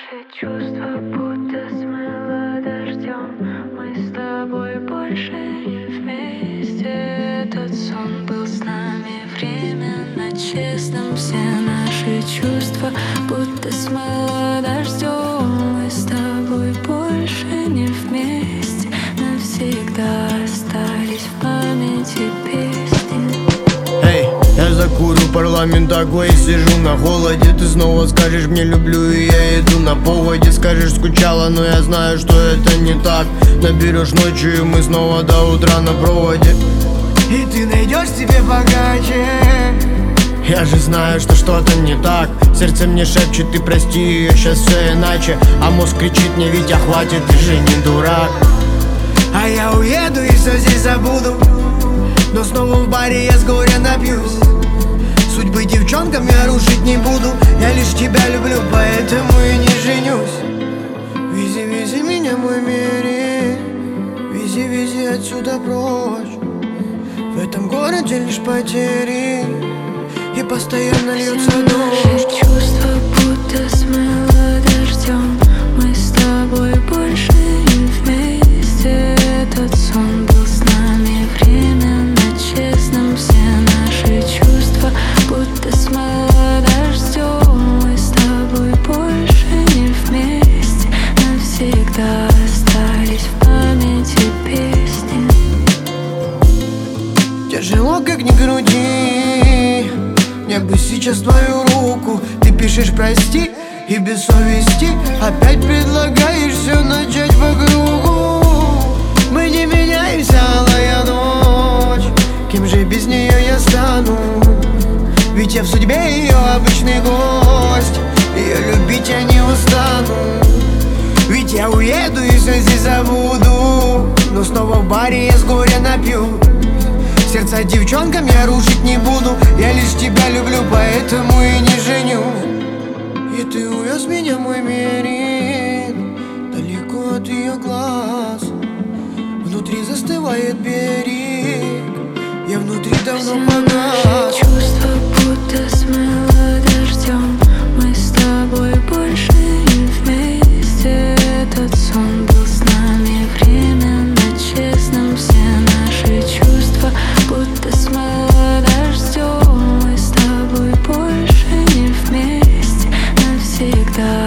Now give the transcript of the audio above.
Наши чувства будто смыло дождем. Мы с тобой больше не вместе. Этот сон был с нами временно честным. Все наши чувства будто смыло дождем. Мы с тобой больше не вместе. Навсегда остались в памяти песни. Я закурю парламент такой, сижу на холоде. Ты снова скажешь мне люблю, и я иду на поводе. Скажешь скучала, но я знаю, что это не так. Наберешь ночью, и мы снова до утра на проводе. И ты найдешь себе богаче. Я же знаю, что что-то не так. Сердце мне шепчет, ты прости ее, сейчас все иначе. А мозг кричит мне, Витя, хватит, ты же не дурак. А я уеду и все здесь забуду. Но снова в баре я с горя напьюсь. Судьбы девчонкам я рушить не буду. Я лишь тебя люблю, поэтому и не женюсь. Вези, вези меня, мой мир. Вези, вези отсюда прочь. В этом городе лишь потери. И постоянно льется дождь. Наши чувства будто смыло дождем. Мы с тобой больше не вместе. Этот сон был с нами временно честным. Все наши чувства будто смыло дождем. Мы с тобой больше не вместе. Навсегда остались в памяти песни. Тяжело, как ни груди. Мне бы сейчас твою руку. Ты пишешь прости и без совести опять предлагаешь все начать по кругу. Мы не меняемся, алая ночь. Кем же без нее я стану? Ведь я в судьбе ее обычный гость. Ее любить я не устану. Ведь я уеду и все здесь забуду. Но снова в баре я с горя напью. Сердца девчонкам я рушить не буду. Я лишь тебя люблю, поэтому и не женю. И ты увез меня, мой мирин, далеко от ее глаз. Внутри застывает берег. Я внутри давно погас. Наши чувства будто смыло дождем. Мы с тобой больше не вместе. Этот сон был с нами временно честным. Все наши чувства будто смыло дождем. Мы с тобой больше не вместе. Навсегда